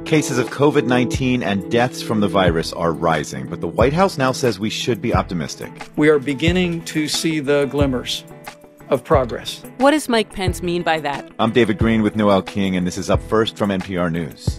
Cases of COVID-19 and deaths from the virus are rising, but the White House now says we should be optimistic. We are beginning to see the glimmers of progress. What does Mike Pence mean by that? I'm David Green with Noel King, and this is Up First from NPR News.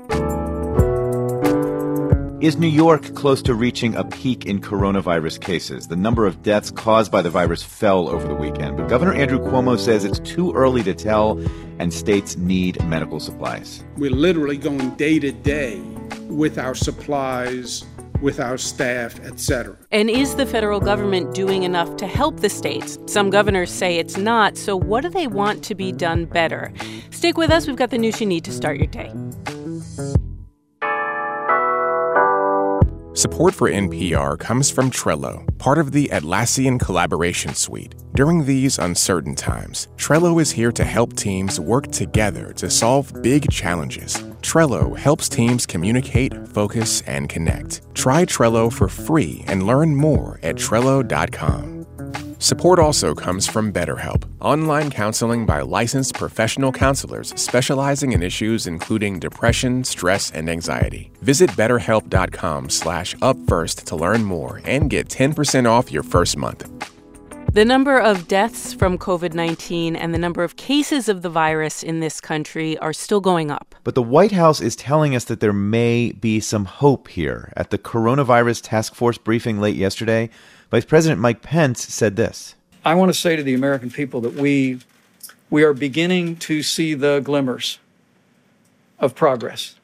Is New York close to reaching a peak in coronavirus cases? The number of deaths caused by the virus fell over the weekend, but Governor Andrew Cuomo says it's too early to tell, and states need medical supplies. We're literally going day to day with our supplies, with our staff, et cetera. And is the federal government doing enough to help the states? Some governors say it's not, so what do they want to be done better? Stick with us. We've got the news you need to start your day. Support for NPR comes from Trello, part of the Atlassian Collaboration Suite. During these uncertain times, Trello is here to help teams work together to solve big challenges. Trello helps teams communicate, focus, and connect. Try Trello for free and learn more at Trello.com. Support also comes from BetterHelp, online counseling by licensed professional counselors specializing in issues including depression, stress, and anxiety. Visit BetterHelp.com/upfirst to learn more and get 10% off your first month. The number of deaths from COVID-19 and the number of cases of the virus in this country are still going up. But the White House is telling us that there may be some hope here. At the Coronavirus Task Force briefing late yesterday, Vice President Mike Pence said this. I want to say to the American people that we are beginning to see the glimmers of progress.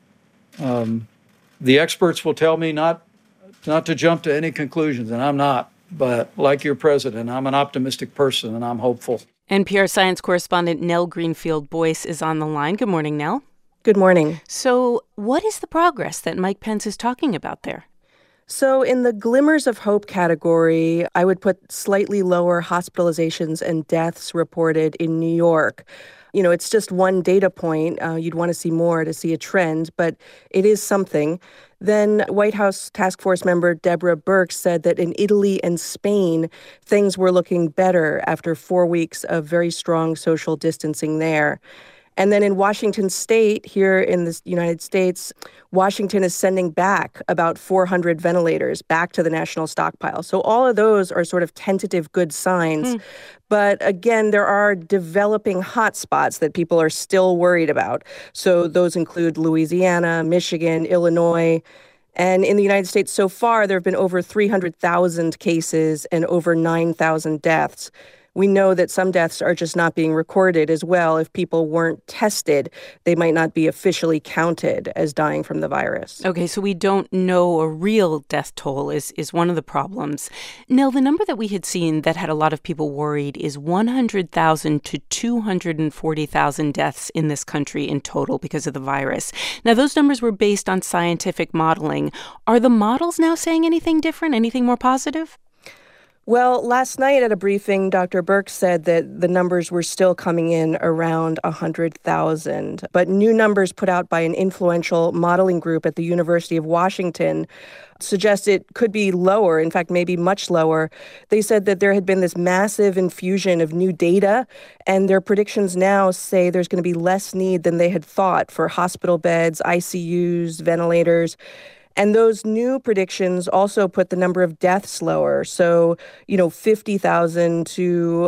The experts will tell me not to jump to any conclusions, and I'm not. But like your president, I'm an optimistic person, and I'm hopeful. NPR science correspondent Nell Greenfield-Boyce is on the line. Good morning, Nell. Good morning. So what is the progress that Mike Pence is talking about there? So in the glimmers of hope category, I would put slightly lower hospitalizations and deaths reported in New York. You know, it's just one data point. You'd want to see more to see a trend, but it is something. Then White House Task Force member Deborah Birx said that in Italy and Spain, things were looking better after 4 weeks of very strong social distancing there. And then in Washington state, here in the United States, Washington is sending back about 400 ventilators back to the national stockpile. So all of those are sort of tentative good signs. But again, there are developing hotspots that people are still worried about. So those include Louisiana, Michigan, Illinois. And in the United States so far, there have been over 300,000 cases and over 9,000 deaths. We know that some deaths are just not being recorded as well. If people weren't tested, they might not be officially counted as dying from the virus. Okay, so we don't know a real death toll is one of the problems. Nell, the number that we had seen that had a lot of people worried is 100,000 to 240,000 deaths in this country in total because of the virus. Now, those numbers were based on scientific modeling. Are the models now saying anything different, anything more positive? Well, last night at a briefing, Dr. Birx said that the numbers were still coming in around 100,000. But new numbers put out by an influential modeling group at the University of Washington suggest it could be lower, in fact, maybe much lower. They said that there had been this massive infusion of new data, and their predictions now say there's going to be less need than they had thought for hospital beds, ICUs, ventilators. And those new predictions also put the number of deaths lower. So, 50,000 to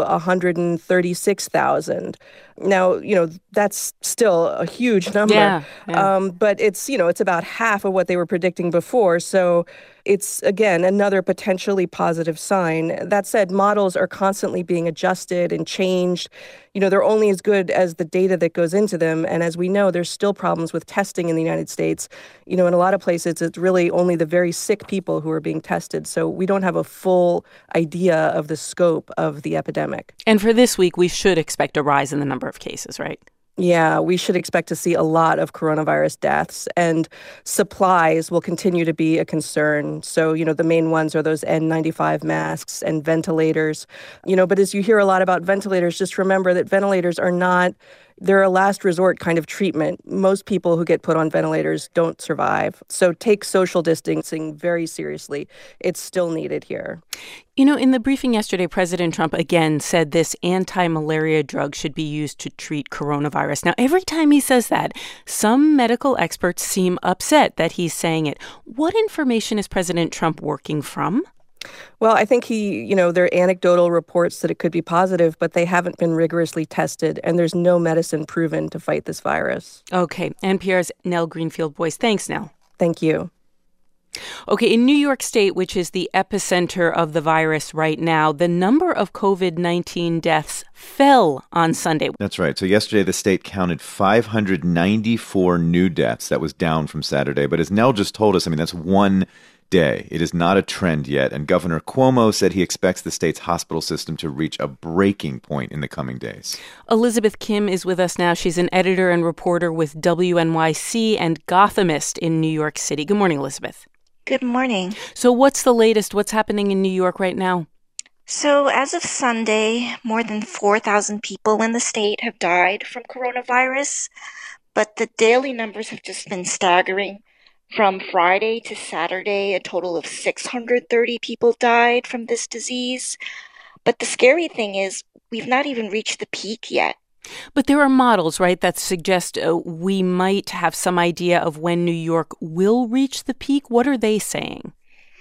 136,000. Now, that's still a huge number. Yeah. But it's about half of what they were predicting before. So it's, again, another potentially positive sign. That said, models are constantly being adjusted and changed. They're only as good as the data that goes into them. And as we know, there's still problems with testing in the United States. In a lot of places, it's really only the very sick people who are being tested. So we don't have a full idea of the scope of the epidemic. And for this week, we should expect a rise in the number of cases, right? Yeah, we should expect to see a lot of coronavirus deaths, and supplies will continue to be a concern. So, the main ones are those N95 masks and ventilators. But as you hear a lot about ventilators, just remember that ventilators are not, They're a last resort kind of treatment. Most people who get put on ventilators don't survive. So take social distancing very seriously. It's still needed here. You know, in the briefing yesterday, President Trump again said this anti-malaria drug should be used to treat coronavirus. Now, every time he says that, some medical experts seem upset that he's saying it. What information is President Trump working from? Well, I think there are anecdotal reports that it could be positive, but they haven't been rigorously tested, and there's no medicine proven to fight this virus. Okay. NPR's Nell Greenfield-Boyce. Thanks, Nell. Thank you. Okay, in New York State, which is the epicenter of the virus right now, the number of COVID-19 deaths fell on Sunday. That's right. So yesterday, the state counted 594 new deaths. That was down from Saturday. But as Nell just told us, that's one day. It is not a trend yet. And Governor Cuomo said he expects the state's hospital system to reach a breaking point in the coming days. Elizabeth Kim is with us now. She's an editor and reporter with WNYC and Gothamist in New York City. Good morning, Elizabeth. Good morning. So what's the latest? What's happening in New York right now? So as of Sunday, more than 4,000 people in the state have died from coronavirus, but the daily numbers have just been staggering. From Friday to Saturday, a total of 630 people died from this disease. But the scary thing is we've not even reached the peak yet. But there are models, right, that suggest we might have some idea of when New York will reach the peak. What are they saying?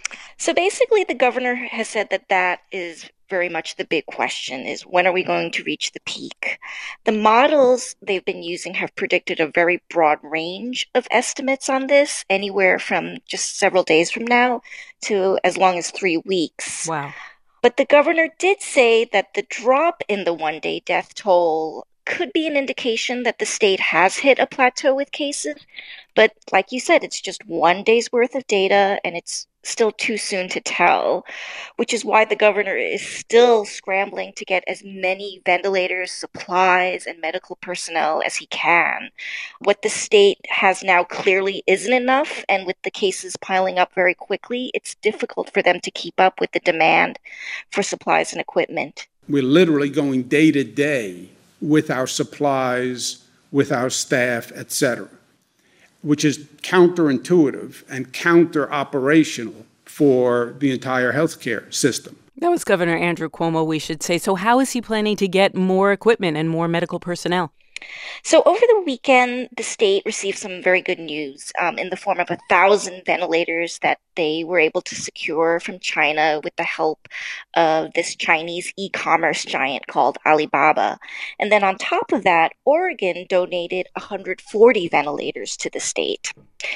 So basically, the governor has said that is very much the big question, is when are we going to reach the peak? The models they've been using have predicted a very broad range of estimates on this, anywhere from just several days from now to as long as 3 weeks. Wow. But the governor did say that the drop in the one-day death toll could be an indication that the state has hit a plateau with cases. But like you said, it's just 1 day's worth of data, and it's still too soon to tell, which is why the governor is still scrambling to get as many ventilators, supplies, and medical personnel as he can. What the state has now clearly isn't enough, and with the cases piling up very quickly, it's difficult for them to keep up with the demand for supplies and equipment. We're literally going day to day with our supplies, with our staff, et cetera, which is counterintuitive and counter-operational for the entire healthcare system. That was Governor Andrew Cuomo, we should say. So how is he planning to get more equipment and more medical personnel? So over the weekend, the state received some very good news in the form of 1,000 ventilators that they were able to secure from China with the help of this Chinese e-commerce giant called Alibaba. And then on top of that, Oregon donated 140 ventilators to the state.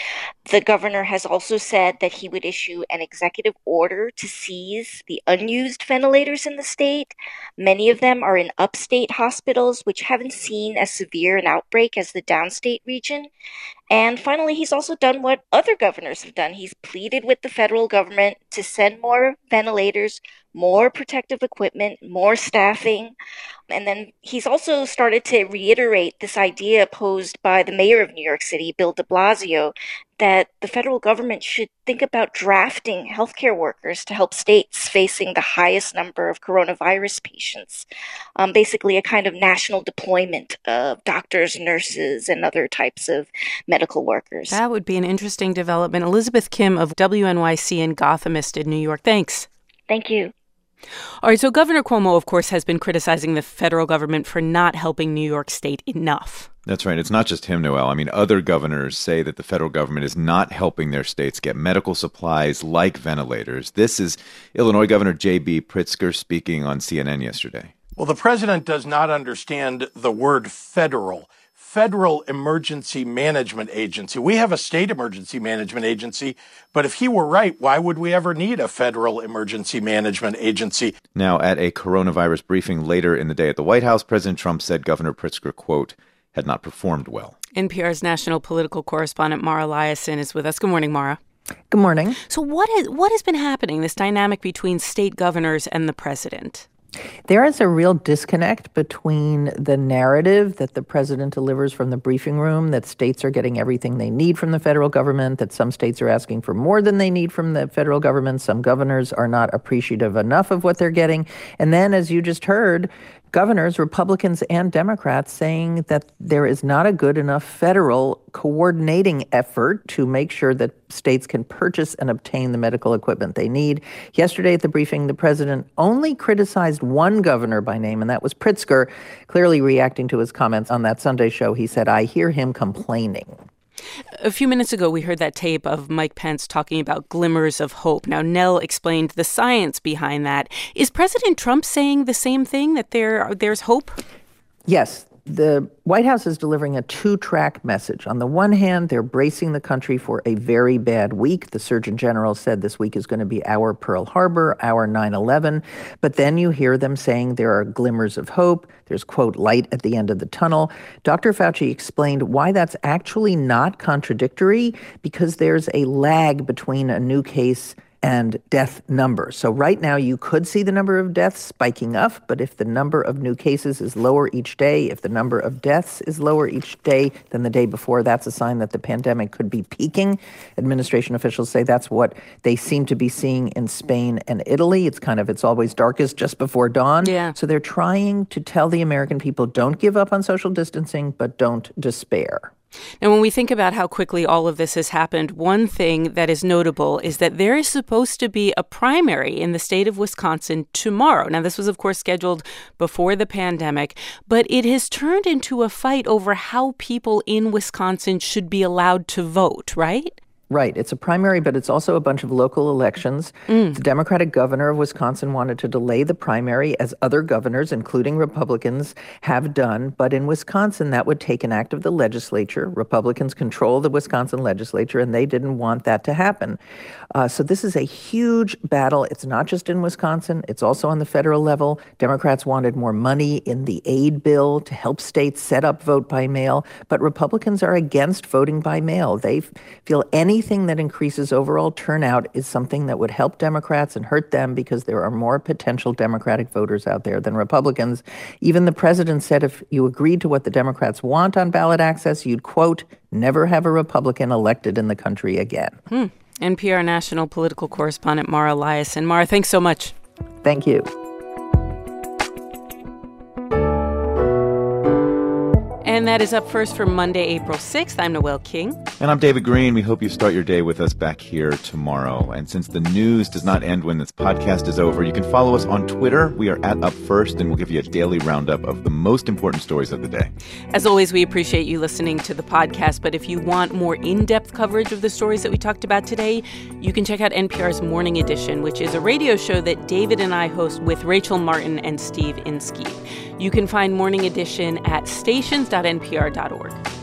The governor has also said that he would issue an executive order to seize the unused ventilators in the state. Many of them are in upstate hospitals, which haven't seen as severe an outbreak as the downstate region. And finally, he's also done what other governors have done. He's pleaded with the federal government to send more ventilators, more protective equipment, more staffing. And then he's also started to reiterate this idea posed by the mayor of New York City, Bill de Blasio, that the federal government should think about drafting healthcare workers to help states facing the highest number of coronavirus patients. Basically a kind of national deployment of doctors, nurses, and other types of medical workers. That would be an interesting development. Elizabeth Kim of WNYC and Gothamist in New York. Thanks. Thank you. All right, so Governor Cuomo, of course, has been criticizing the federal government for not helping New York State enough. That's right. It's not just him, Noel. Other governors say that the federal government is not helping their states get medical supplies like ventilators. This is Illinois Governor J.B. Pritzker speaking on CNN yesterday. Well, the president does not understand the word federal Emergency Management Agency. We have a state emergency management agency, but if he were right, why would we ever need a federal emergency management agency? Now, at a coronavirus briefing later in the day at the White House, President Trump said Governor Pritzker, quote, had not performed well. NPR's national political correspondent Mara Liasson is with us. Good morning, Mara. Good morning. So what has been happening, this dynamic between state governors and the president? There is a real disconnect between the narrative that the president delivers from the briefing room, that states are getting everything they need from the federal government, that some states are asking for more than they need from the federal government, some governors are not appreciative enough of what they're getting. And then, as you just heard, governors, Republicans and Democrats, saying that there is not a good enough federal coordinating effort to make sure that states can purchase and obtain the medical equipment they need. Yesterday at the briefing, the president only criticized one governor by name, and that was Pritzker. Clearly reacting to his comments on that Sunday show, he said, "I hear him complaining." A few minutes ago, we heard that tape of Mike Pence talking about glimmers of hope. Now, Nell explained the science behind that. Is President Trump saying the same thing, that there's hope? Yes. The White House is delivering a two-track message. On the one hand, they're bracing the country for a very bad week. The Surgeon General said this week is going to be our Pearl Harbor, our 9/11. But then you hear them saying there are glimmers of hope. There's, quote, light at the end of the tunnel. Dr. Fauci explained why that's actually not contradictory, because there's a lag between a new case and death numbers. So right now you could see the number of deaths spiking up, but if the number of new cases is lower each day, if the number of deaths is lower each day than the day before, that's a sign that the pandemic could be peaking. Administration officials say that's what they seem to be seeing in Spain and Italy. It's always darkest just before dawn. Yeah. So they're trying to tell the American people, don't give up on social distancing, but don't despair. Now, when we think about how quickly all of this has happened, one thing that is notable is that there is supposed to be a primary in the state of Wisconsin tomorrow. Now, this was, of course, scheduled before the pandemic, but it has turned into a fight over how people in Wisconsin should be allowed to vote, right? Right. It's a primary, but it's also a bunch of local elections. The Democratic governor of Wisconsin wanted to delay the primary, as other governors, including Republicans, have done. But in Wisconsin, that would take an act of the legislature. Republicans control the Wisconsin legislature, and they didn't want that to happen. So this is a huge battle. It's not just in Wisconsin. It's also on the federal level. Democrats wanted more money in the aid bill to help states set up vote by mail. But Republicans are against voting by mail. They feel anything that increases overall turnout is something that would help Democrats and hurt them, because there are more potential Democratic voters out there than Republicans. Even the president said if you agreed to what the Democrats want on ballot access, you'd, quote, never have a Republican elected in the country again. NPR national political correspondent Mara Liasson. Mara, thanks so much. Thank you. And that is Up First for Monday, April 6th. I'm Noelle King. And I'm David Green. We hope you start your day with us back here tomorrow. And since the news does not end when this podcast is over, you can follow us on Twitter. We are at Up First, and we'll give you a daily roundup of the most important stories of the day. As always, we appreciate you listening to the podcast. But if you want more in-depth coverage of the stories that we talked about today, you can check out NPR's Morning Edition, which is a radio show that David and I host with Rachel Martin and Steve Inskeep. You can find Morning Edition at stations.npr.org.